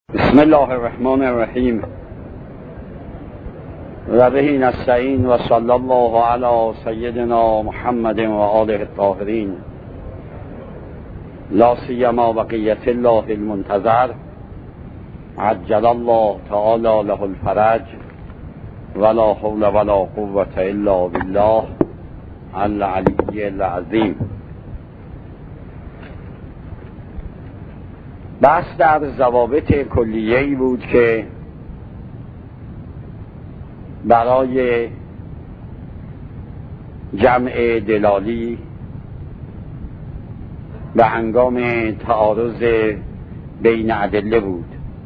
بسم الله الرحمن الرحیم و به نستعین و صلی الله علی سیدنا محمد و آله الطاهرین لا سیما بقیت الله المنتظر عجل الله تعالی له الفرج ولا حول ولا قوة الا بالله العلی العظیم. بحث در ضوابط کلیه‌ای بود که برای جمع دلالی و هنگام تعارض بین ادله بود.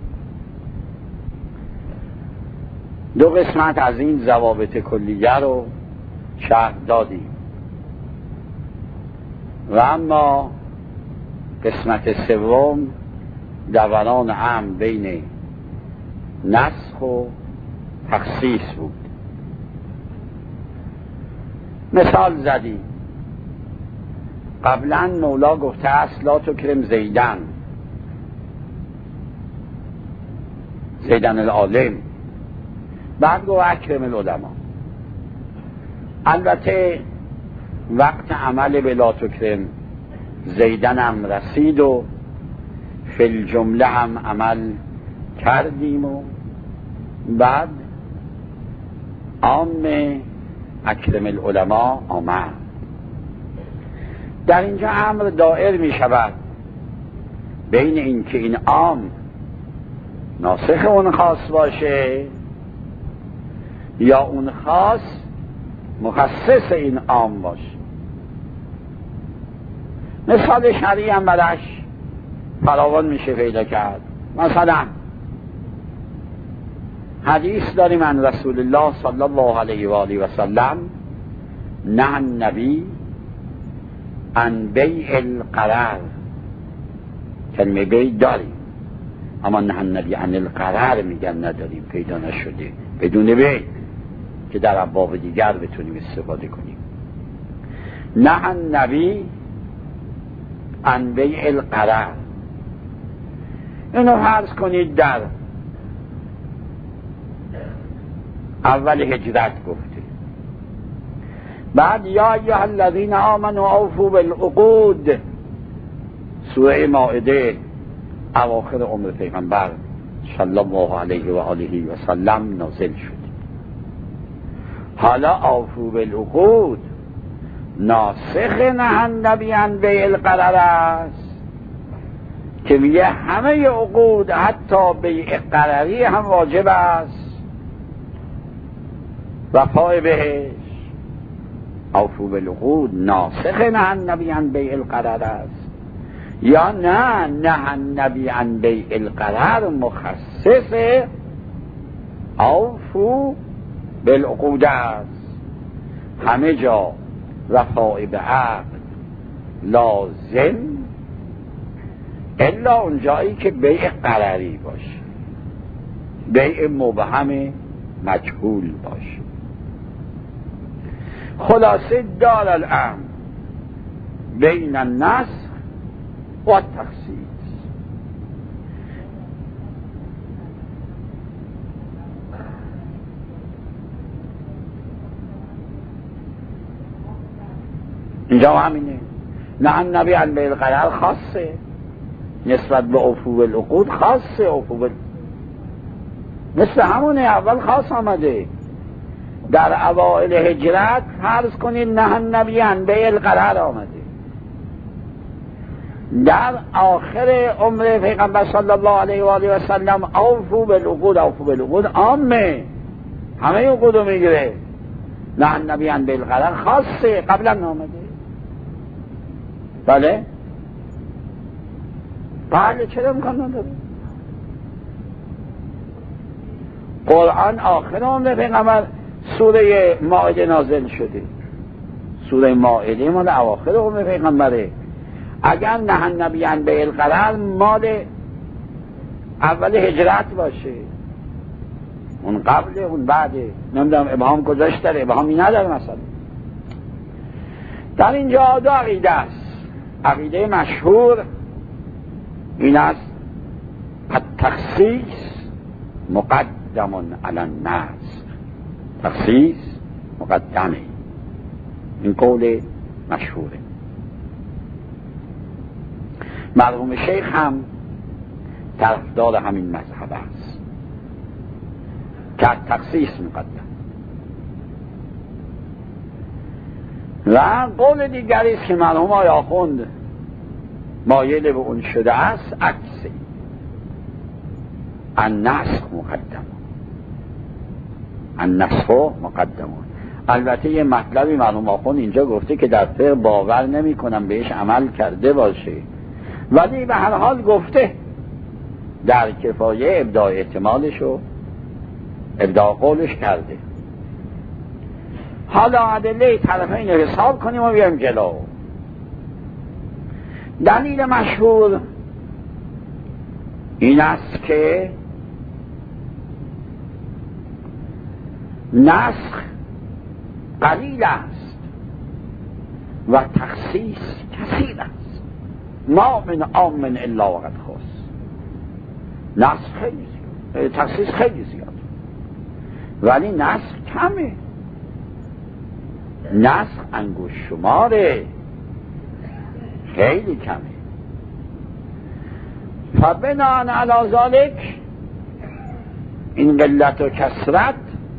دو قسمت از این ضوابط کلیه رو شرح دادیم و اما قسمت سوم دوران امر بین نسخ و تخصیص بود. مثال زدیم. قبلا مولا گفته است لا تکرم زیدن العالم، بعد گفت اکرم العلماء. البته وقت عمل به لا تکرم زیدن هم رسید و فی الجمله هم عمل کردیم و بعد عام اکرم العلماء آمد. در اینجا امر دائر می شود بین این که این عام ناسخ اون خاص باشه یا اون خاص مخصص این عام باشه. مثال شرعی هم برش فراوان میشه پیدا کرد. مثلا حدیث داریم عن رسول الله صلی الله علیه و آله و سلم نهى النبی عن بیع القرار. کلمه بیع داریم اما نهى النبی عن القرار میگن نداریم، پیدا نشده بدون بیع که در ابواب دیگر بتونیم استفاده کنیم. نهى النبی عن بیع القرار. اینو فرض کنید در اول هجرت گفته، بعد یا ایها الذین آمنوا اوفوا بالعقود، سوره مائده اواخر عمر پیغمبر صلی الله علیه و آله و سلم نازل شد. حالا اوفوا بالعقود ناسخ نهى النبی عن بیع القرار است که میگه همه عقود حتی بیع قراری هم واجب است وفای بهش. اوفوا بالعقود ناسخ نهى النبی عن بیع القرار است یا نه نهى النبی عن بیع القرار مخصص اوفوا بالعقود است. همه جا وفای به عقد لازم الا اون جایی که بیع قراری باشه، بیع مبهم مجهول باشه. خلاصه دار الامر بین النسخ و التخصیص. اینجا همینه. نه النبی عن بیع القرار خاصه نسبت به اوفوا بالعقود، خاصه اوفوا مثل همونه اول خاص آمده. در اوائل هجرت فرض کنید نهى النبی عن بیع القرار آمده. در آخر عمر پیغمبر صلی الله علیه و آله و سلم اوفوا بالعقود عامه، همه عقود رو میگیره. نهى النبی عن بیع القرار خاصه قبلا آمده. بله چرا امکان نداره؟ قرآن آخر عمر پیغمبر سوره مائده نازل شده. سوره مائده مال اواخر عمر پیغمبره. اگر نهى النبی عن بیع القرار مال اول هجرت باشه، اون قبل اون بعده، نمیدونم ابهام کجاش داره، ابهامی نداره. مثلا در اینجا دو عقیده است. عقیده مشهور این است تخصیص مقدم علی النسخ. تخصیص مقدمه. این قول مشهوره. مرحوم شیخ هم طرفدار همین مذهب است که تخصیص مقدم. و قول دیگری است که مرحوم آقای آخوند مایل به اون شده است، عکس النسخ مقدم. النسخ مقدم. البته یه مطلبی مرحوم آخوند اینجا گفته که در فقه باور نمی کنم بهش عمل کرده باشه، ولی به هر حال گفته در کفایه ابداع احتمالش و ابداع قولش کرده. حالا ادله طرفین رو حساب کنیم و بیایم جلو. دلیل مشهور این است که نسخ قلیل است و تخصیص کثیر است. ما من عام الا وقد خص. نسخ خیلی زیاد، تخصیص خیلی زیاد، ولی نسخ کمه. نسخ انگوش شماره، خیلی کمه. فبناء علی ذلک این قلت و کثرت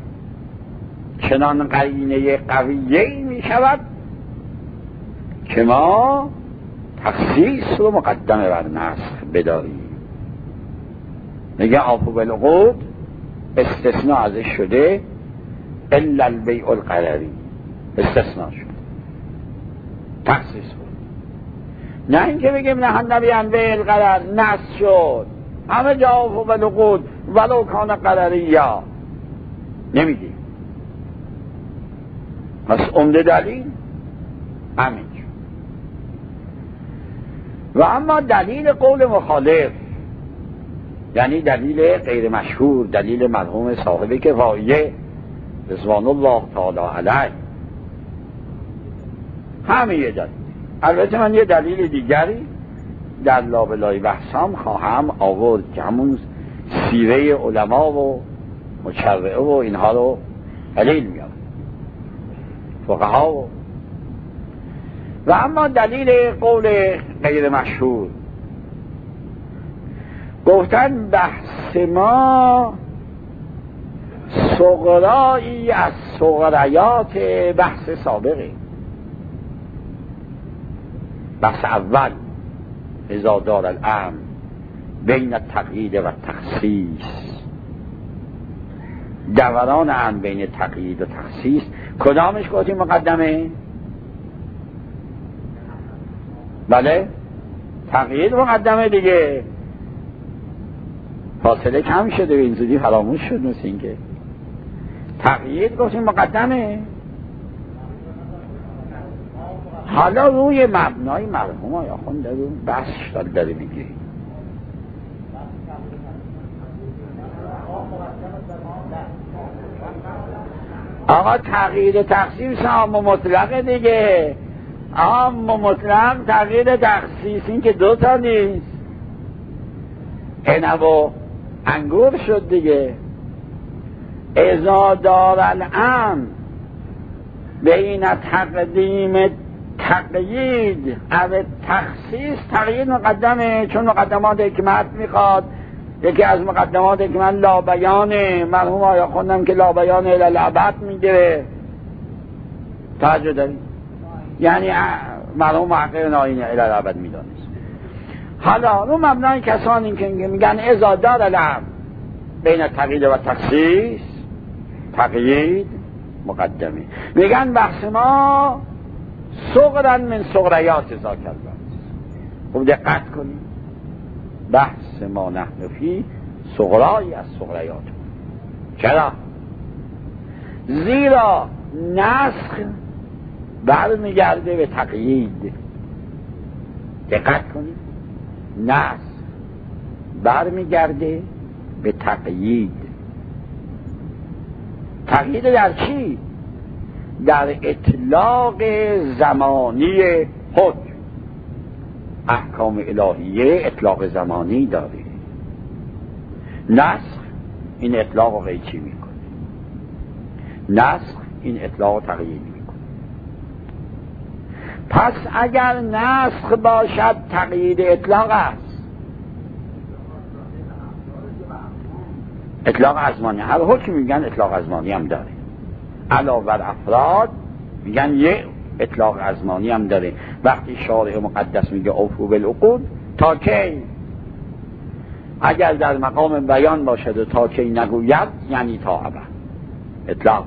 چنان قرینه قویه‌ای می شود که ما تخصیص رو مقدمه بر نسخ بداریم. میگه عفو بالعقود استثناء ازش شده، الا البیع القرری استثناء شد، تخصیص بود. نه اینکه بگیم نه نبی انبیع القرر نسخ شد، همه جا عفو بالعقود ولو کان قرریا نمیگیم. پس عمده دلیل همین. و اما دلیل قول مخالف، یعنی دلیل غیر مشهور، دلیل مرحوم صاحب کفایه رضوان الله تعالی علیه، همین یه دلیل. البته من یه دلیل دیگری در لابلای بحثام خواهم آورد که همون سیره علما و مشرعه و اینها رو دلیل میاد، فقها و اما دلیل قول غیر مشهور گفتن بحث ما صغرایی از صغریات بحث سابقه. بحث اول اذا دار الامر بین التقیید و تخصیص، دوران امر بین تقیید و تخصیص کدامش گفتیم مقدمه؟ بله تقیید مقدمه دیگه، فاصله کم شده و این زودی فراموش شد. مثل این که تقیید گفتیم مقدمه. حالا روی مبنای مرحوم آخوند در اون بحث داره میگه. آقا تغییر تخصیص عام و مطلق دیگه، عام و مطلق تغییر تخصیص این که دو تا نیست، عنب و انگور شد دیگه. اذا دار الامر بین تقدیم تقیید او تخصیص، تقیید مقدمه چون مقدمات حکمت میخواد. یکی از مقدمات حکمت لابیانه، مرحوم آیا خوندم که لابیانه الالعبد میگیره. توجه داریم؟ یعنی مرحوم محقق ناینه الالعبد میدانست. حالا رو مبنای کسانی که میگن اذا دار الامر بین تقیید و تخصیص، تقیید مقدمه، میگن بحث ما صغرا من صغریات ذاک البحث. خوب دقت کنید، بحث ما نحن فی صغرایی از صغریات. چرا؟ زیرا نسخ برمیگرده به تقیید. دقت کنید، نسخ برمیگرده به تقیید. تقیید در چی؟ در اطلاق زمانی حکم. احکام الهیه اطلاق زمانی داره. نسخ این اطلاق رو قیچی میکنه، نسخ این اطلاق رو تغییر میکنه. پس اگر نسخ باشد تقیید اطلاق است، اطلاق ازمانی، هر حکم میگن اطلاق ازمانی هم داره، علاوه بر افراد میگن یه اطلاق ازمانی هم داره. وقتی شارع مقدس میگه اوفوا بالعقود، تا کی؟ اگر در مقام بیان باشد و تا کی نگوید یعنی تا ابد اطلاق.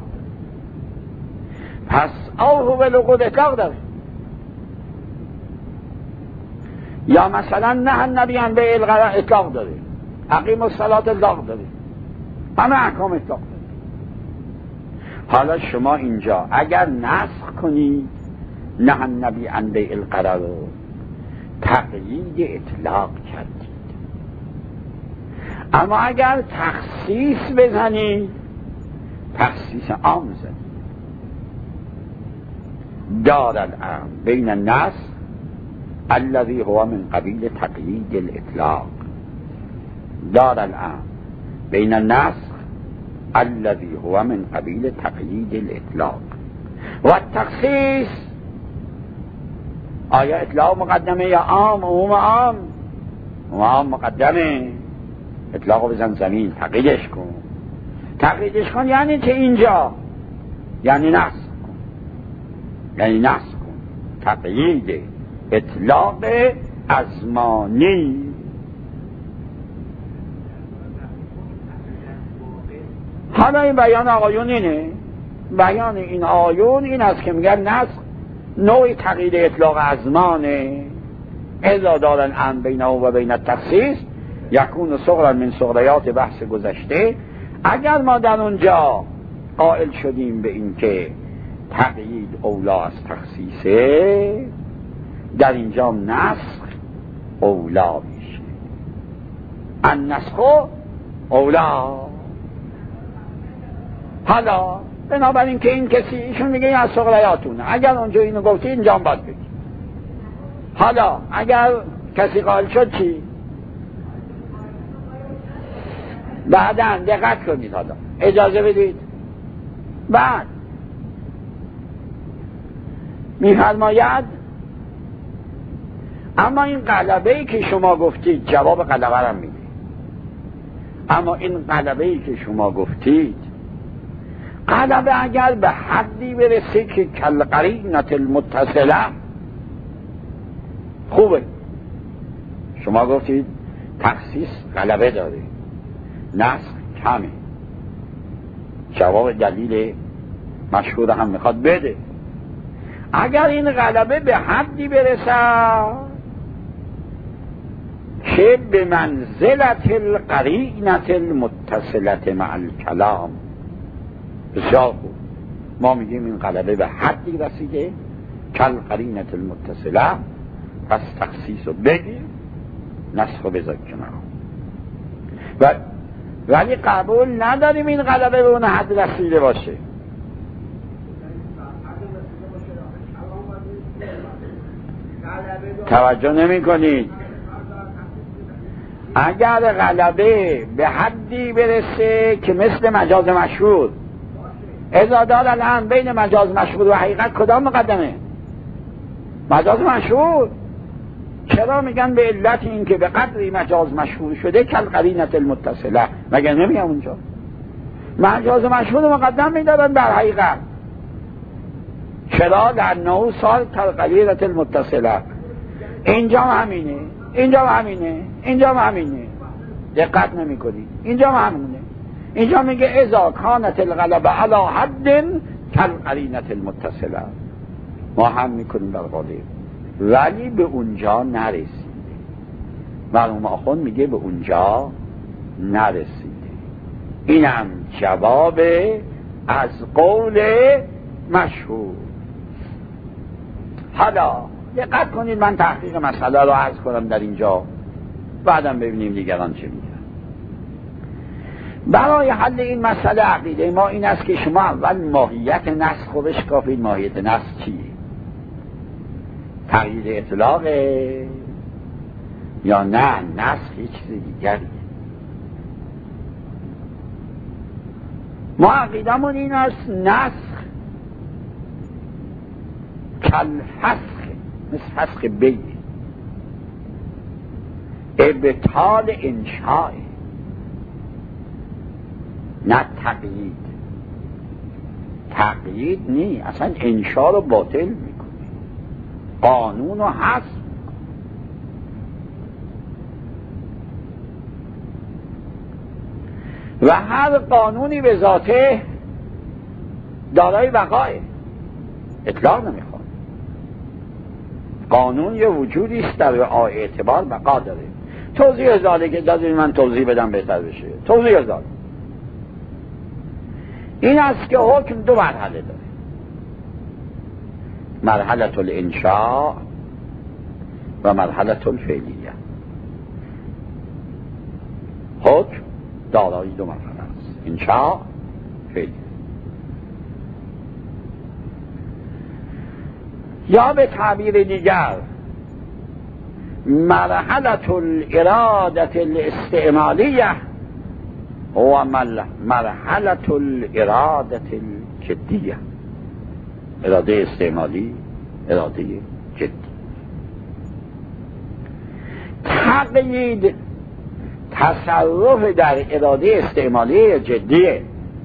پس اوفوا بالعقود اطلاق داره. یا مثلا نه النبی عن بیع الغرر اطلاق داره، اقیموا الصلاة اطلاق داره، همه احکام اطلاق داره. حالا شما اینجا اگر نسخ کنید نه النبی عن بیع الغرر رو تقیید اطلاق کردید، اما اگر تخصیص بزنید تخصیص عام زنید. دار الامر بین النسخ الذي هو من قبیل تقیید الاطلاق، دار الامر بین النسخ الذي هو من قبیل تقیید الاطلاق و التخصیص. آیا اطلاق مقدمه یا عام؟ عموم عام، عام مقدمه. اطلاق بزن زمین، تقییدش کن. تقییدش کن یعنی چه اینجا؟ یعنی نسخ کن، یعنی نسخ کن. تقیید اطلاق ازمانی. حالا این بیان آقایون اینه، بیان این آقایون این است که میگن نسخ نوع تقیید اطلاق ازمانه. اذا دار الامر بینه و بین التخصیص یکون صغرا من صغریات بحث گذشته. اگر ما در اونجا قائل شدیم به این که تقیید اولا از تخصیصه، در اینجا نسخ اولا میشه. النسخ اولا. حالا بنابراین که این کسی ایشون میگه این از صغریاتونه، اگر اونجا اینو گفتی اینجا هم باید بگی. حالا اگر کسی قائل شد چی؟ بعداً دقت کنید، حالا اجازه بدید. بعد میفرماید اما این غلبه‌ای که شما گفتید، جواب غلبه رو میده، اما این غلبه‌ای که شما گفتید، غلبه اگر به حدی برسه که کالقرینة المتصله، خوبه. شما گفتید تخصیص غلبه داره، نسخ کمه. جواب دلیل مشهور هم میخواد بده. اگر این غلبه به حدی برسه که به منزلت القرینة المتصله مع الکلام، بسیار خوب، ما میگیم این غلبه به حدی رسیده کالقرینة المتصله، پس تخصیص رو بگیر، نسخ رو بذار کنار. ولی قبول نداریم این غلبه به اون حد رسیده باشه. توجه نمی کنید. اگر غلبه به حدی برسه که مثل مجاز مشهور، اذا دار الامر بین مجاز مشهور و حقیقت کدام مقدمه؟ مجاز مشهور. چرا میگن به علت این که به قدری مجاز مشهور شده کالقرینة المتصله، مگر نمیگم اونجا مجاز مشهور مقدم میدادن بر حقیقت؟ چرا؟ لانه صار کالقرینة المتصله. اینجا همینه، اینجا همینه، اینجا همینه. دقت نمی کنی، اینجا همینه. اینجا میگه اذا کانت الغلبه علی حد کالقرینة المتصله. ما هم میکنیم در غالب، ولی به اونجا نرسیده. مرحوم آخوند میگه به اونجا نرسیده. اینم جواب از قول مشهور. حالا دقت کنید، من تحقیق مسئله رو عرض کنم در اینجا، بعدم ببینیم دیگران چه میگن. برای حل این مسئله عقیده ما این است که شما اول ماهیت نسخ رو بشکافید. ماهیت نسخ چیه؟ تغییر اطلاقه یا نه نسخ یه چیز دیگری؟ ما عقیدمون این است نسخ کالفسخ، مثل فسخ بیع، ابطال انشاء، نه تقیید. تقیید نی، اصلا انشاء رو باطل میکنه، قانون رو حذف میکنه. و هر قانونی به ذاته دارای بقایه، اطلاق نمیخواد. قانون یه وجودی است در اعتبار بقا داره. توضیح ازاده که دادید من توضیح بدم بهتر بشه. توضیح ازاده این است که حکم دو مرحله داره، مرحله الانشاء و مرحله الفعلیه. حکم دارای دو مرحله است، انشاء، فعلیه. یا به تعبیر دیگر مرحله الارادة الاستعمالیه و مرحله الارادة الجدیه. اراده استعمالی، اراده جدی. تقیید تصرف در اراده استعمالی جدیه،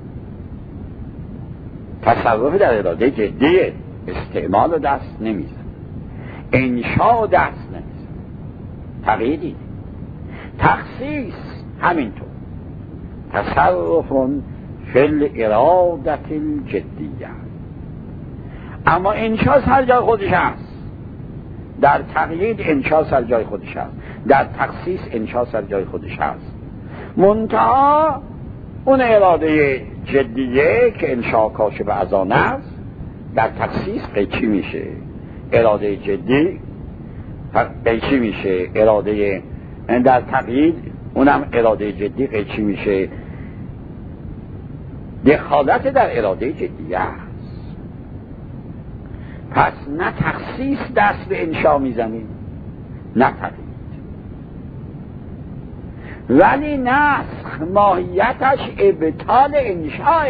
تصرف در اراده جدیه. استعمال رو دست نمیزن، انشاء دست نمیزن. تقییدی. تخصیص همینطور، تصرف فی الارادة الجدیه. اما انشاء سر جای خودش هست. در تقیید انشاء سر جای خودش هست، در تخصیص انشاء سر جای خودش هست. منتها اون اراده جدیه که انشاء کاشف از آن است در تخصیص قیچی میشه. اراده جدی قیچی میشه، اراده در تقیید اونم اراده جدی قیچی میشه. دخالت در اراده جدیه است. پس نه تخصیص دست به انشاء میزنیم نه تقیید. ولی نسخ ماهیتش ابطال انشاء،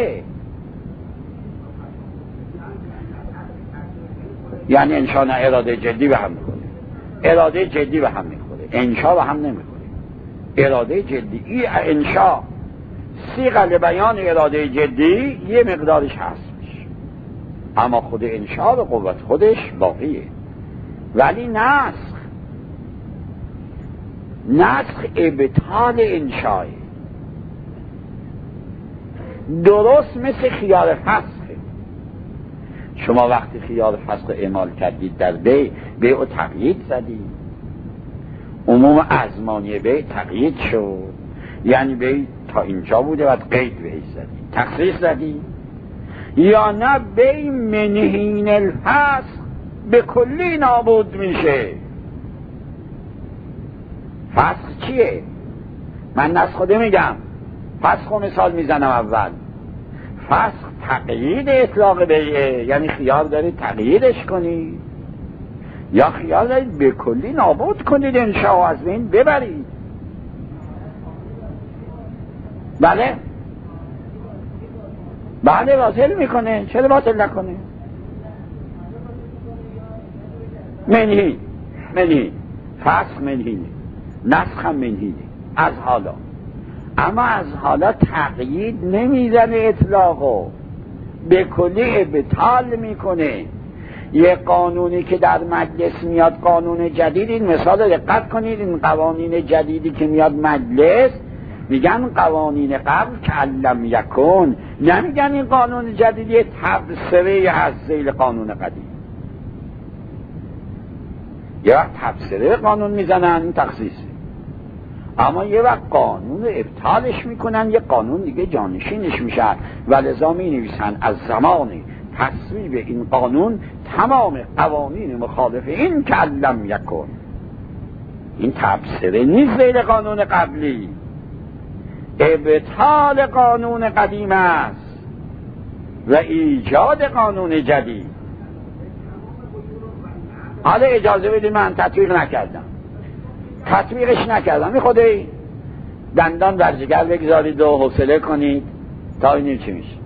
یعنی انشاء نه اراده جدی به هم میخوره، اراده جدی به هم میخوره، انشاء به هم نمیخوره. اراده جدی این انشاء صیغه لبیان اراده جدی یه مقدارش هست، اما خود انشاء به قوت خودش باقیه. ولی نسخ ابطال انشاء، درست مثل خیار فسخ. شما وقتی خیار فسخ اعمال کردید در بیع و تقیید زدید، عموم ازمانی بیع تقیید شد، یعنی بیع تا اینجا بوده و قید بهش زدید، تخصیص زدید. یا نه بیع منهین الفسخ به کلی نابود میشه. فسخ چیه؟ من نسخه میگم، فسخ و مثال میزنم. اول فسخ تقیید اطلاق بیعه، یعنی خیار دارید تقییدش کنید، یا خیار دارید به کلی نابود کنید، انشاء از بین ببرید. بله بله باطل میکنه، چرا باطل نکنه؟ منهی فسخ منهینه، نسخ هم منهینه از حالا. اما از حالا تقیید نمیزنه، اطلاقو به کلی ابطال میکنه. یه قانونی که در مجلس میاد، قانون جدید، این مثال دقت کنید، این قوانین جدیدی که میاد مجلس میگن قوانین قبل که علم یکن، نمیگن این قانون جدیدی تبصره از ذیل قانون قدیم. یه وقت تبصره قانون میزنن، این تخصیصه. اما یه وقت قانون ابطالش میکنن، یه قانون دیگه جانشینش میشن و لذا می نویسن از زمان تصویب این قانون تمام قوانین مخالف این که علم یکن. این تبصره نیست ذیل قانون قبلی، ابطال قانون قدیم است و ایجاد قانون جدید. حالا اجازه بدید من تطبیقش نکردم، می خودی دندان بر جگر بگذارید و حوصله کنید تا اینیم چی میشه.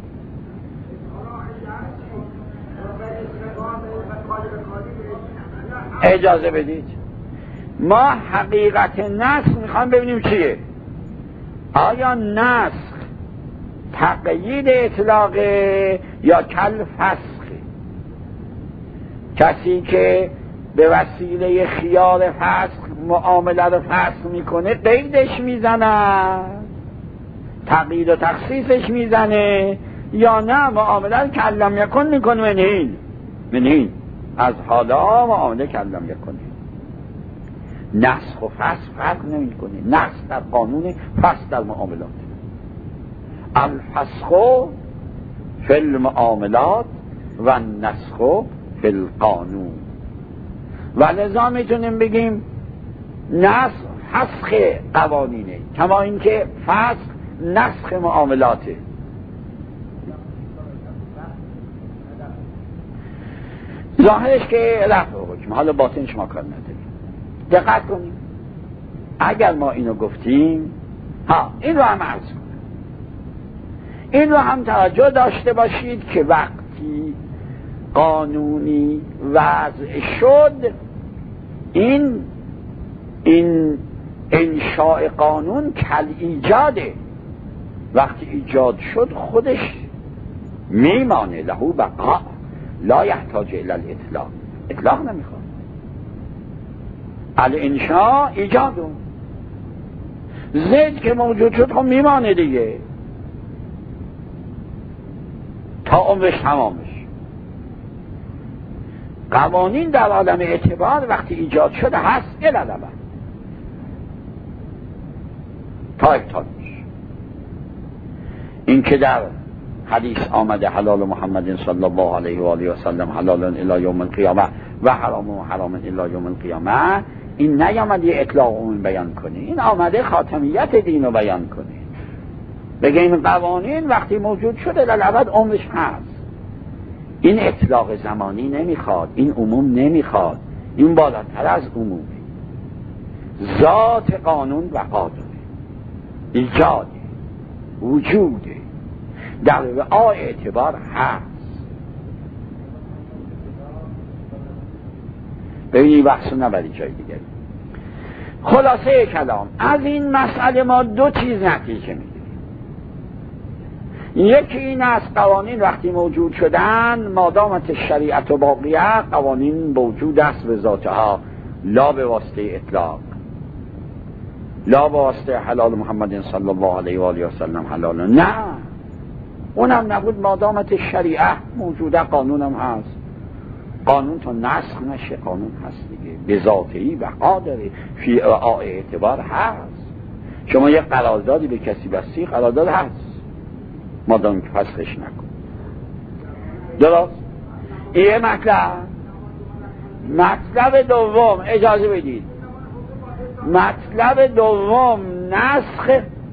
اجازه بدید ما حقیقت نسخ میخوام ببینیم چیه. آیا نسخ تقیید اطلاقه یا کل فسخه؟ کسی که به وسیله خیار فسخ معامله رو فسخ میکنه قیدش میزنه، تقیید و تخصیصش میزنه، یا نه معامله رو کلم یکن میکنه منین از حالا معامله کلم یکن. نسخ و فسخ فرق نمیکنه. نسخ در قانون، فسخ در معاملات. الفسخ فی المعاملات و النسخ فی القانون. و لذا میتونیم بگیم نسخ فسخ قوانینه، کما اینکه فسخ نسخ معاملاته. ظاهرش که رفع حکم، حالا باطنش ما کار نداریم. دقت کنیم اگر ما اینو گفتیم، این رو هم عرض کنیم، این رو هم توجه داشته باشید که وقتی قانونی وضع شد، این انشاء قانون کل ایجاده. وقتی ایجاد شد خودش میمانه، لهو بقا لا یحتاج الی الاطلاق. اطلاق نمیخواد. الانشاء ایجادون. زید که موجود شد خب میمانه دیگه تا عمرش تمامش. قوانین در عالم اعتبار وقتی ایجاد شده هست الالبه تا ابطال میشه. این که در حدیث آمده حلال محمد صلی الله علیه و آله و سلم حلال الی یوم القیامه و حرام الی یوم القیامه، این نیامده یه اطلاق عمومی بیان کنه، این آمده خاتمیت دین رو بیان کنه. بگه این قوانین وقتی موجود شده للابد عمرش هست. این اطلاق زمانی نمیخواد، این عموم نمیخواد، این بالاتر از عمومه. ذات قانون و قانونه، ایجاده، وجوده، در رعای اعتبار هست. ببینید بحثو نبری جای دیگه. خلاصه کلام از این مسئله ما دو چیز نتیجه میگیریم. یکی این است قوانین وقتی موجود شدن، مادامت شریعت و باقیه، قوانین موجود است به ذاتها، لا به واسطه اطلاق، لا به واسطه حلال محمد صلی الله علیه و آله و سلم حلال، نه اونم نبود. مادامت شریعت موجوده قانونم هست. قانون تا نسخ نشه قانون هست دیگه، به ذاتهی بقا داره، فی اعتبار هست. شما یه قراردادی به کسی بستی، قرارداد هست مادام که فسخش نکن. درست؟ این مطلب دوم، اجازه بدید، مطلب دوم نسخ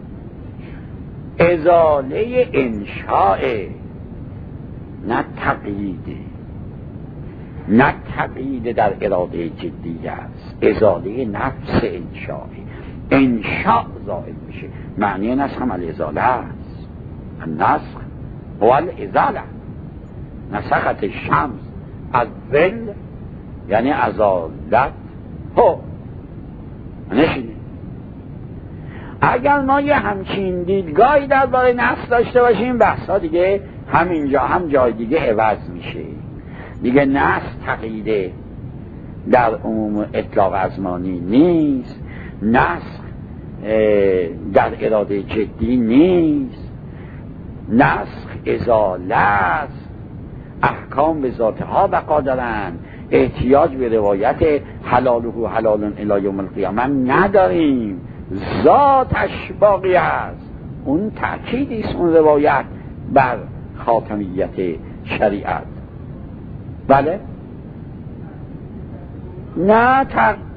ازاله انشاء، نه تقییده، نه تقیید در اراده جدی است، ازاله نفس انشاء. انشاء زائل میشه. معنی نسخ هم الازاله است. النسخ هو الازاله. نسخت الشمس از ظل یعنی ازالت هو. نشینید اگر ما یه همچین دیدگاهی درباره نسخ داشته باشیم، بحثا دیگه همینجا هم جای دیگه عوض میشه دیگه. نسخ تقییده در عموم اطلاق ازمانی نیست، نسخ در اراده جدی نیست، نسخ ازاله است. احکام به ذاتها بقا دارن، احتیاج به روایت حلاله حلال الی یوم القیامه نداریم، ذاتش باقی است. اون تأکیدی است اون روایت بر خاتمیت شریعت. بله نه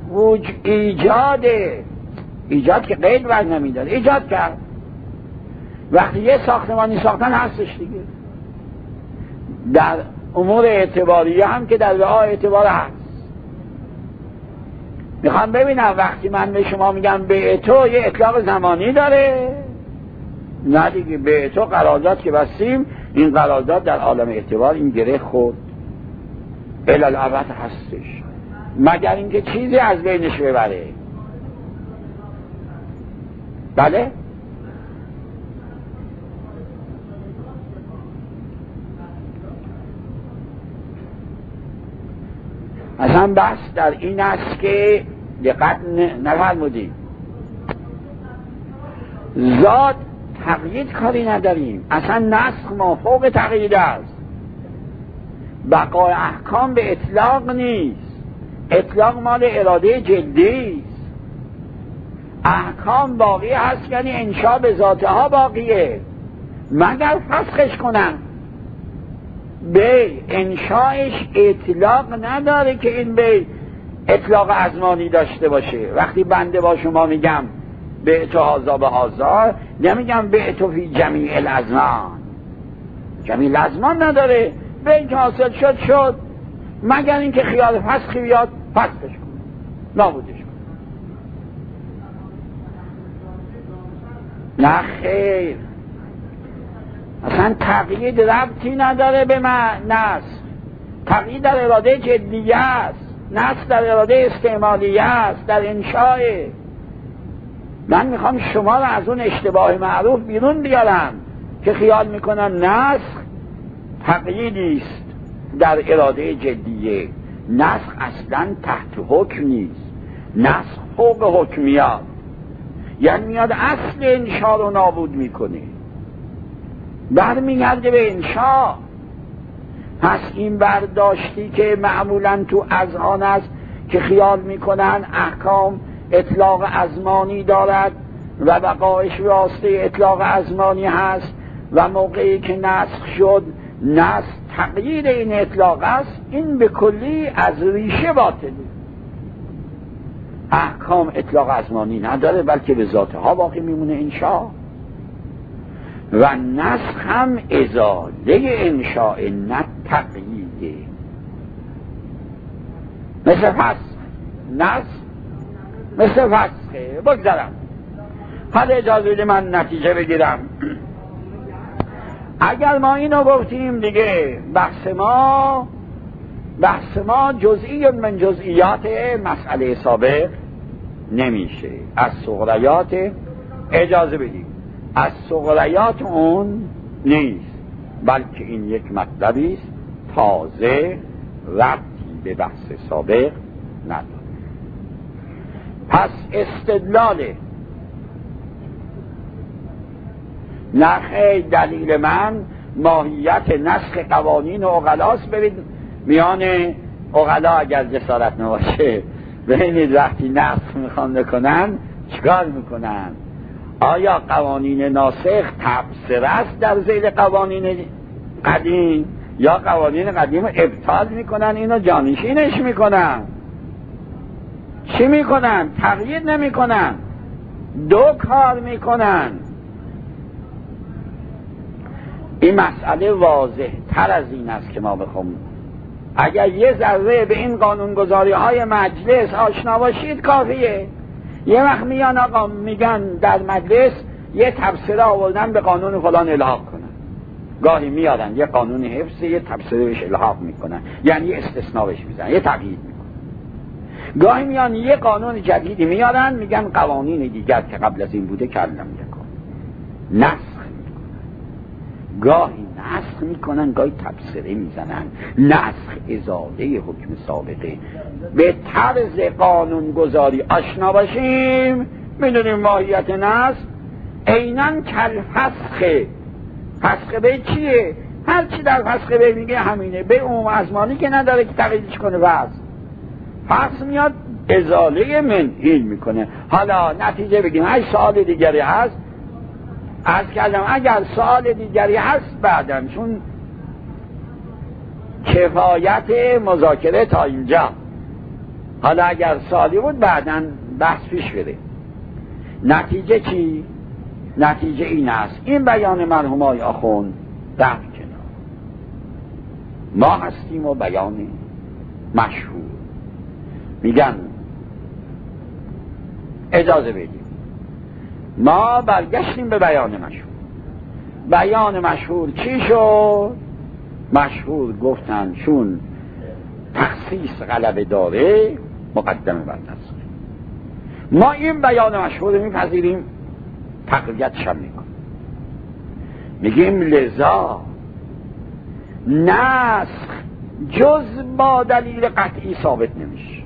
ایجاد که قید ور نمیداره، ایجاد کرد. وقتی یه ساختمانی ساختن هستش دیگه. در امور اعتباریه هم که در رعای اعتبار هست. میخوام ببینم وقتی من به شما میگم به تو، یه اطلاق زمانی داره نه دیگه، به تو قرارداد که بستیم، این قرارداد در عالم اعتبار این گره خورد الالعبد هستش، مگر اینکه چیزی از بینش ببره. بله؟ اصلا بحث در این است که دقت نفرمودید، ذات تقیید کاری نداریم، اصلا نسخ ما فوق تقیید است. بقای احکام به اطلاق نیست، اطلاق مال اراده جدی است. احکام باقی هست، یعنی انشاء به ذاتها باقیه، مگر فسخش کنن. به انشاءش اطلاق نداره که این به اطلاق ازمانی داشته باشه. وقتی بنده با شما میگم به تو هازا به هازا، نمیگم به تو فی جمیع الازمان، جمیع الازمان نداره. به این که حاصل شد شد، مگر اینکه خیال فسخی بیاد فسخش کن، نابودش کن. نه خیر، اصلا تقیید ربطی نداره به نسخ. تقیید در اراده جدیه است، نسخ در اراده استعمالیه است، در انشاء. من میخوام شما رو از اون اشتباه معروف بیرون بیارم که خیال میکنن نسخ تقییدی است در اراده جدیه. نسخ اصلا تحت حکم نیست، نسخ فوق حکمیات، یعنی میاد اصل انشاء رو نابود میکنه، برمیگرده به انشاء. پس این برداشتی که معمولا تو اذهان است که خیال میکنن احکام اطلاق ازمانی دارد و بقایش واسطه اطلاق ازمانی هست و موقعی که نسخ شد نسخ تقیید این اطلاق است، این به کلی از ریشه باطله. احکام اطلاق ازمانی نداره، بلکه به ذاتها باقی میمونه انشاء. و نسخ هم ازاله انشاء، نه تقییده. مثل فسخ، نسخ مثل فسخه. بگذارم حالا اجازه بده من نتیجه بگیرم. اگر ما اینو گفتیم دیگه بحث ما جزئی من جزئیات مسئله سابق نمیشه. از صغریات اجازه بدیم، از صغریات اون نیست، بلکه این یک مطلبی است تازه، ربطی به بحث سابق نداره. پس استدلال نخی دلیل من ماهیت نسخ قوانین و عقلاست. ببین میان عقلا اگر جسارت نباشه ببینید وقتی نسخ میخوان بکنن چیکار میکنن؟ آیا قوانین ناسخ تبصره است در ذیل قوانین قدیم، یا قوانین قدیم ابطال میکنن، اینو جانشینش میکنن؟ چی میکنن؟ تغییر نمیکنن، دو کار میکنن. این مسئله واضح تر از این است که ما بخوام. اگر یه ذره به این قانونگذاری های مجلس آشنا باشید کافیه. یه وقت میان آقا میگن در مجلس یه تبصره آوردن به قانون فلان الحاق کنن، گاهی میادن یه قانون حفظ یه تبصره بهش الحاق میکنن، یعنی یه استثناء بهش میزنن، یه تقیید میکنن. گاهی میان یه قانون جدیدی میارن میگن قوانین دیگر که قبل از این بوده کلم یکن، نسخ میکنن. گاهی نسخ میکنن، گاهی تبصره میزنن. نسخ ازاله حکم سابقه. به طرز قانون گذاری آشنا باشیم میدونیم ماهیت نسخ عیناً کل فسخه. فسخه به چیه؟ هر چی در فسخه به میگه همینه، به عموم ازمانی که نداره که تقییدش کنه. فسخ میاد ازاله منهی میکنه. حالا نتیجه بگیم. هر سوال دیگری هست عرض کردم، اگر سوال دیگری هست بعداً، چون کفایت مذاکره تا اینجا. حالا اگر سوالی بود بعداً بحث پیش بره. نتیجه چی؟ نتیجه این است، این بیان مرحومای آخوند در کنار ما هستیم و بیان مشهور. میگن اجازه بدیم ما برگشتیم به بیان مشهور. بیان مشهور چی شد؟ مشهور گفتن چون تخصیص غلبه داره مقدمه بر نسخ. ما این بیان مشهور رو میپذیریم، تقویتش هم میکنیم، میگیم لذا نسخ جز با دلیل قطعی ثابت نمیشه.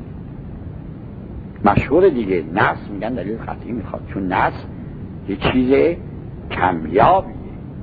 مشهور دیگه، نسخ میگن دلیل قطعی میخواد، چون نسخ یه چیز کمیابیه.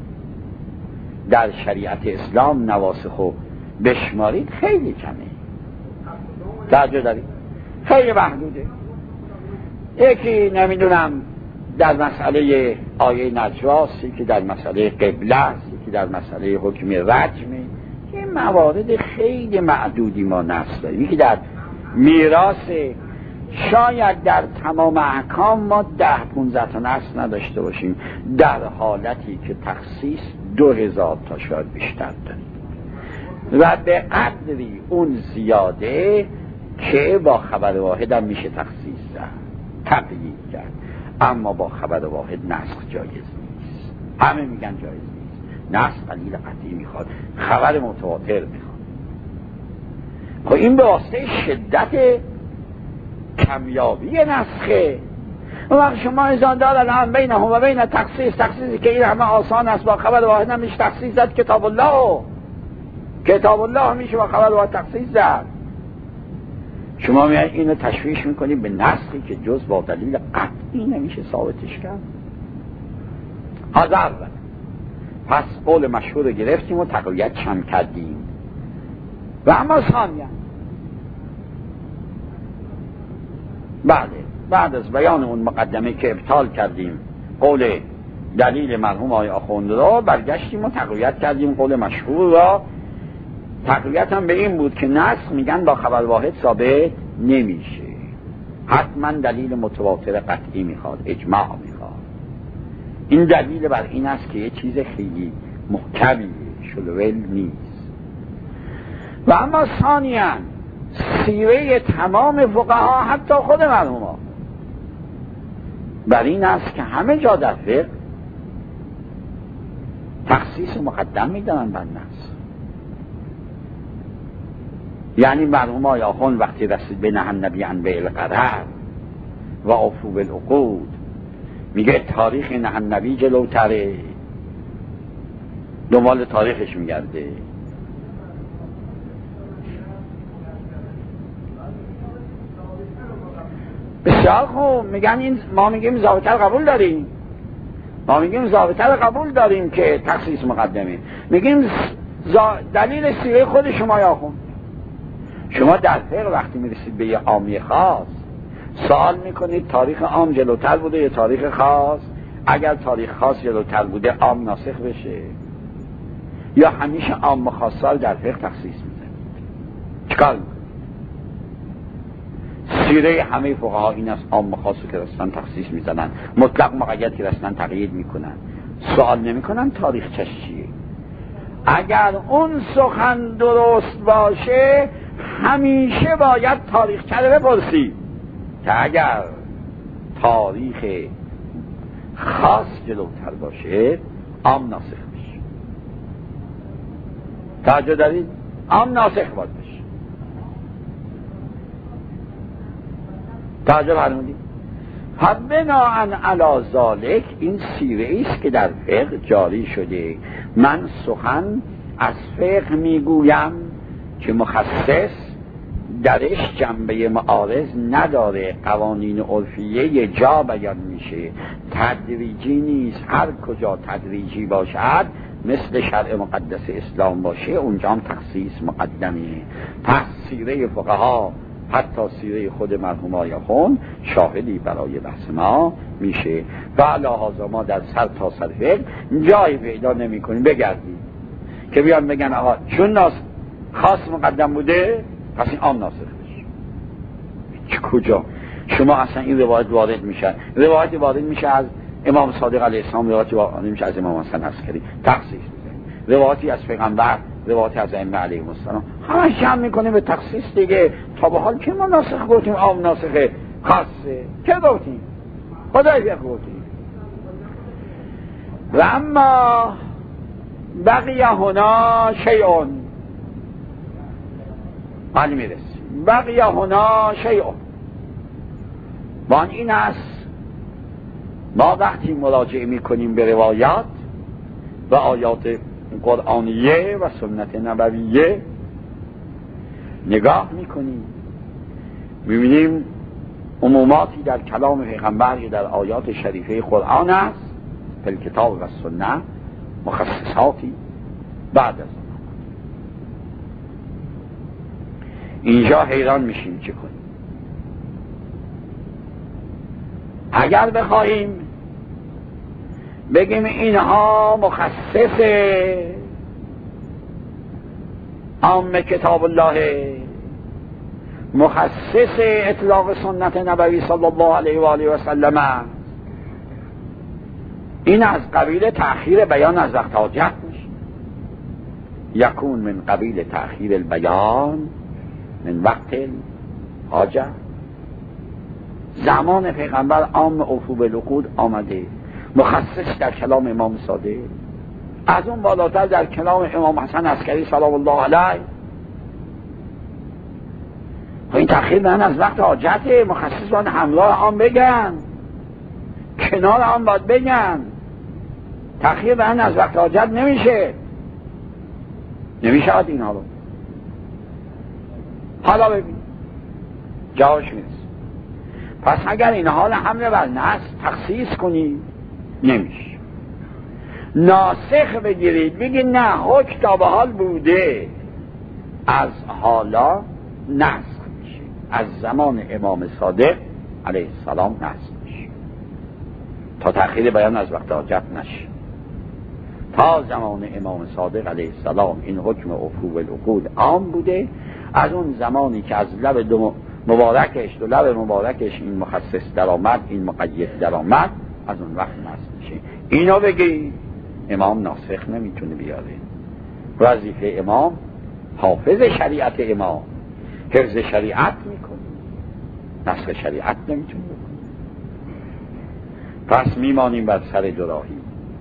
در شریعت اسلام نواسخ و بشمارید خیلی کمه، توجه دارید، خیلی محدوده. یکی نمیدونم در مسئله آیه نجواست، یکی در مسئله قبله است، یکی در مسئله حکم رجمه. این موارد خیلی معدودی ما نسخ داریم. یکی در میراث، شاید در تمام احکام ما 10-15 تا نسخ نداشته باشیم، در حالتی که تخصیص 2000 تا شاید بیشتر داریم و به قدری اون زیاده که با خبر واحد هم میشه تخصیص زد، تقیید کرد، اما با خبر واحد نسخ جایز نیست. همه میگن جایز نیست، نسخ دلیل قطعی میخواد، خبر متواتر میخواد. خب این به واسطه شدت کمیابی نسخه. اون وقت شما ازان دار الان بینهم و بین تخصیصی که این همه آسان است، با خبر واحد نمیشه تخصیص زد. کتاب الله میشه با خبر واحد تخصیص زد. شما میاد اینو تشویش میکنید به نسخی که جز با دلیل قطعی نمیشه ثابتش کرد. حاضر پس قول مشهور رو گرفتیم و تقویت هم کردیم. و اما ثانیاً بعد از بیان اون مقدمه که ابطال کردیم قول دلیل مرحوم آقای آخوند را، برگشتیم و تقویت کردیم قول مشهور را. تقویت هم به این بود که نسخ میگن با خبر واحد ثابت نمیشه، حتما دلیل متواتر قطعی میخواد، اجماع میخواد. این دلیل بر این است که یه چیز خیلی محکمیه، شلوول نیست. و اما ثانیاً سیره تمام فقها، حتی خود مرحوما، بر این است که همه جا در فقه تخصیص مقدم میدانن بر نسخ. یعنی مرحوما یا خون وقتی رسید به نهی النبی عن بیع الغرر و عفو بالعقود، میگه تاریخ نهی النبی جلوتره، دنبال تاریخش میگرده. بسیار خوب، میگن این ما میگیم ضابطه رو قبول داریم که تخصیص مقدمه. میگیم دلیل سیره خود شما یا خون. شما در فقه وقتی میرسید به یه عامی خاص سوال میکنید تاریخ عام جلوتر بوده یا تاریخ خاص؟ اگر تاریخ خاص جلوتر بوده عام ناسخ بشه، یا همیشه عام و خاصا در فقه تخصیص میزنید؟ چیکار میکنید؟ سیره همه فقها این است، عام و خاصی که رسن تخصیص میزنن، مطلق مقید که رسن تقیید میکنن، سوال نمیکنن تاریخ چیه. اگر اون سخن درست باشه همیشه باید تاریخ چه بپرسید که اگر تاریخ خاص جلوتر باشه عام ناسخ بشه. توجه دارید؟ عام ناسخ باید بشه. توجه فرمودید؟ بناءً علی ذالک این سیره است که در فقه جاری شده. من سخن از فقه میگویم که مخصص درش جنبه معارض نداره، قوانین عرفیه جا بیان میشه، تدریجی نیست. هر کجا تدریجی باشد مثل شرع مقدس اسلام باشه اونجا هم تخصیص مقدمه. پس سیره فقها حتی سیره خود مرحوم آیاخون شاهدی برای بحث ما میشه. و لحاظا ما در سر تا سر فقه جایی پیدا نمی کنیم بگردیم که بیان بگن آقا چون خاص مقدم بوده پس این عام ناسخ بشه. کجا؟ شما اصلا این روایت وارد میشه از امام صادق علیه السلام، روایتی وارد میشه از امام حسن عسکری، تخصیص میزنیم. روایتی از پیغمبر، روایتی از ائمه علیهم السلام، همه جمع میکنیم به تخصیص دیگه. تا به حال که ما ناسخ گفتیم عام ناسخه خاصه؟ چه گفتیم؟ خدای بیخ گفتیم. و اما بقی هنا شیئون، حال میرسی بقی هنا شیئون، وان این است ما وقتی مراجعه میکنیم به روایات و آیات قرآنیه و سنت نبویه نگاه میکنیم، میبینیم عموماتی در کلام پیغمبر یا در آیات شریفه قرآن است، فی الکتاب و سنت، مخصصاتی بعد از آن. اینجا حیران میشیم چه کنیم. اگر بخواهیم بگیم اینها مخصص عام کتاب الله، مخصص اطلاق سنت نبوی صلی الله علیه و آله و سلم است، این از قبیل تأخیر بیان از وقت حاجت میشه. یکون من قبیل تأخیر البیان من وقت حاجت. زمان پیغمبر عام اوفو بالعقود آمده، مخصص در کلام امام صادق، از اون بالاتر در کلام امام حسن عسکری سلام الله علیه. این تأخیر بیان از وقت حاجته، مخصص باید همراه آن بگن، کنار آن باید بگن. تأخیر بیان از وقت حاجت نمیشه اینها رو. حالا ببین جواش میرسه. پس اگر این حال حمله بر نص تخصیص کنی نمیشه. ناسخ بگیرید بگید نه حکم تا به حال بوده، از حالا نسخ میشه، از زمان امام صادق علیه السلام نسخ میشه تا تأخیر بیان از وقت حاجت نشه. تا زمان امام صادق علیه السلام این حکم عفو العقود عام بوده، از اون زمانی که از لب مبارکش دو لب مبارکش این مخصص در آمد، این مقید در آمد، از اون وقت نسخ میشه. اینو بگی امام ناسخ نمیتونه بیاره. وظیفه امام حافظ شریعت، امام حفظ شریعت میکنه، نسخ شریعت نمیتونه بکنه. پس میمانیم بر سر دوراهی.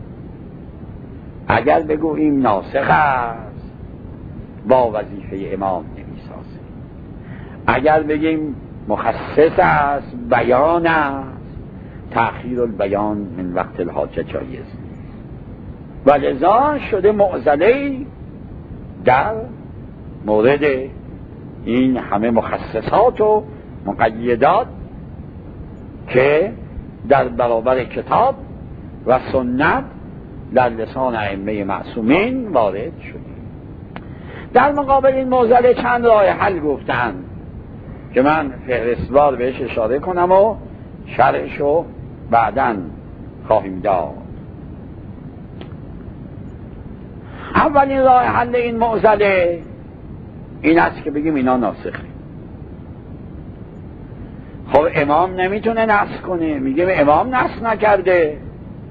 اگر بگوییم ناسخ است با وظیفه امام نمیسازه، اگر بگیم مخصص است بیان است، تأخیر البیان من وقت الحاجه جایز و لذا شده معضله در مورد این همه مخصصات و مقیدات که در برابر کتاب و سنت در لسان ائمه معصومین وارد شده. در مقابل این معضله چند راه حل گفتن که من فهرستوار بهش اشاره کنم و شرحشو بعداً خواهیم داد. اولین راه حل این معضله این است که بگیم اینا ناسخه. خب امام نمیتونه نسخ کنه، میگه امام نسخ نکرده.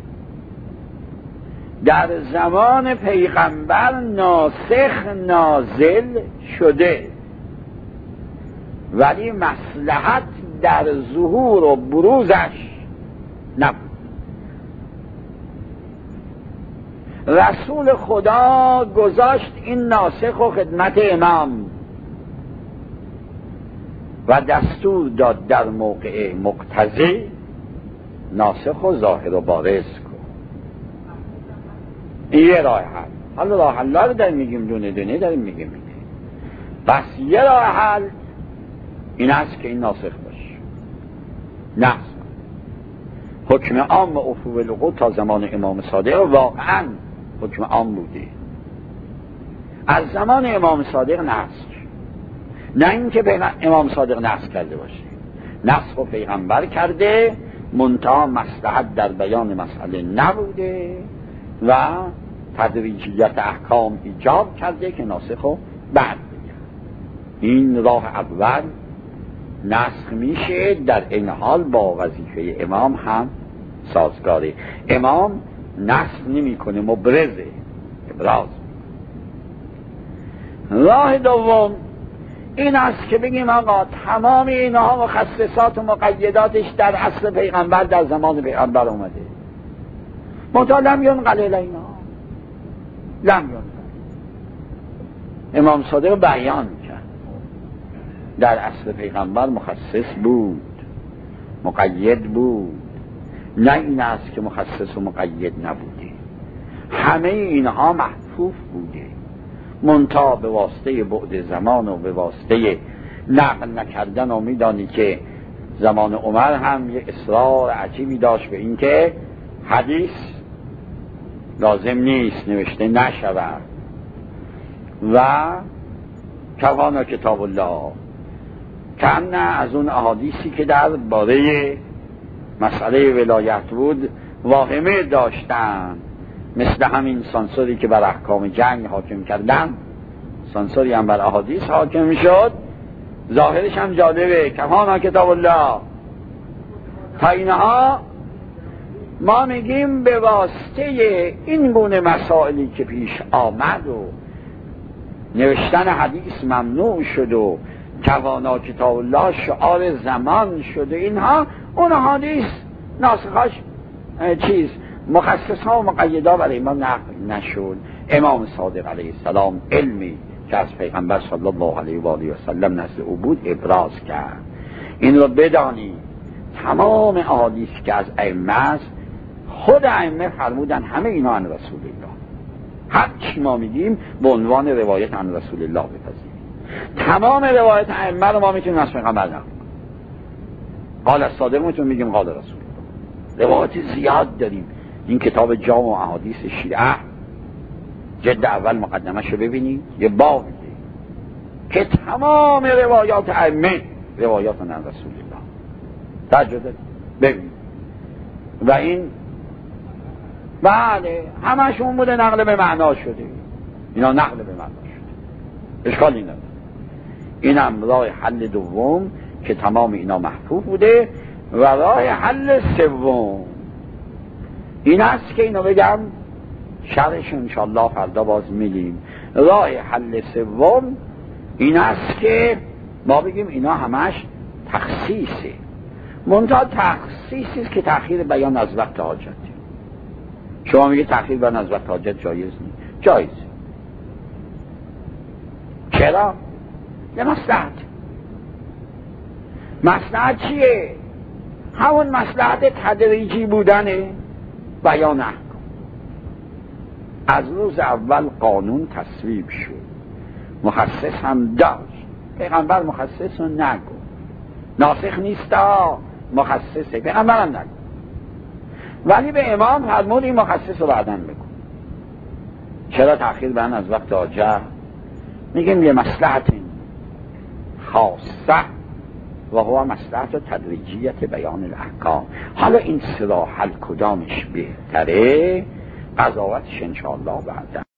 در زمان پیغمبر ناسخ نازل شده، ولی مصلحت در ظهور و بروزش نبود. رسول خدا گذاشت این ناسخ و خدمت امام و دستور داد در موقع مقتضی ناسخ و ظاهر و بارز کن. این یه راه حل. حالا راه حل رو داریم میگیم، دونه دونه داریم میگیم. بس یه راه حل این است که این ناسخ باشه، نسخ. حکم عام عفو بالعقود تا زمان امام صادق واقعا حکم عام بوده، از زمان امام صادق نسخ، نه اینکه امام صادق نسخ کرده باشه. نسخ و پیغمبر کرده، منتها مصلحت در بیان مسئله نبوده و تدریجیت احکام ایجاب کرده که ناسخ و بعد بگه. این راه اول نسخ میشه، در این حال با وظیفه امام هم سازگاره. امام نسخ نمی کنه، مبرزه، ابراز. راه دوم این است که بگیم آقا تمام اینها مخصصات و مقیداتش در عصر پیغمبر، در زمان پیغمبر اومده. منتها لم ینقل الینا، لم ینقل. امام صادق بیان کرد در عصر پیغمبر مخصص بود، مقید بود، نه این است که مخصص و مقید نبوده، همه اینها محفوظ بوده، منتها به واسطه بعد زمان و به واسطه نقل نکردن و میدانی که زمان عمر هم یه اصرار عجیبی داشت به این که حدیث لازم نیست نوشته نشود و کوانا کتاب الله کم نه از اون احادیثی که در باره مسئله ولایت بود واهمه داشتن، مثل همین سانسوری که بر احکام جنگ حاکم کردن، سانسوری هم بر احادیث حاکم شد، ظاهرش هم جالبه کوانا کتاب الله. تا اینها ما میگیم به واسطه این گونه مسائلی که پیش آمد و نوشتن حدیث ممنوع شد و کوانا کتاب الله شعار زمان شده، اینها اون حدیث ناسخاش مخصص ها و مقیدا برای ما نقل نشد. امام صادق علیه السلام علمی که از پیغمبر صلی الله علیه و آله و سلم نزد او بود ابراز کرد. این رو بدانی تمام احادیث که از ائمه است، خود ائمه فرمودن همه اینا عن رسول الله. هر چی ما میگیم به عنوان روایت عن رسول الله بپذیریم. تمام روایت ائمه رو ما میتونیم از پیغمبر نقل کنیم. قال الصادق میتونیم میگیم قال رسول الله. روایت زیاد داریم. این کتاب جامع احادیث شیعه جلد اول مقدمش رو ببینید، یه باب که تمام روایات ائمه روایات عن رسول الله تجربه ببینید. و این بله همشون بوده نقل به معنا شده، اینا نقل به معنا شده، اشکالی نداره. این هم راه حل دوم که تمام اینا محفوظ بوده. و راه حل سوم این است که اینو بگم شرحش انشاءالله فردا باز میگیم. راه حل سوم این است که ما بگیم اینا همش تخصیصه، منتها تخصیصی است که تأخیر بیان از وقت حاجت. شما میگه تأخیر بیان از وقت حاجت جایز نیست، جایز. چرا؟ یه مصلحت. مصلحت چیه؟ همون مصلحت تدریجی بودنه بیان احکام. از روز اول قانون تصویب شد، مخصص هم داشت، پیغمبر مخصص رو نگو، ناسخ نیست مخصصه، پیغمبر هم نگو، ولی به امام فرمود این مخصص رو بعدن بگو. چرا تأخیر بیان از وقت حاجت؟ میگیم یه مصلحت خاصه و هو مصلحت و تدریجیت بیان الاحکام. حالا این سه راه حل کدامش بهتره؟ قضاوتش انشاءالله بعد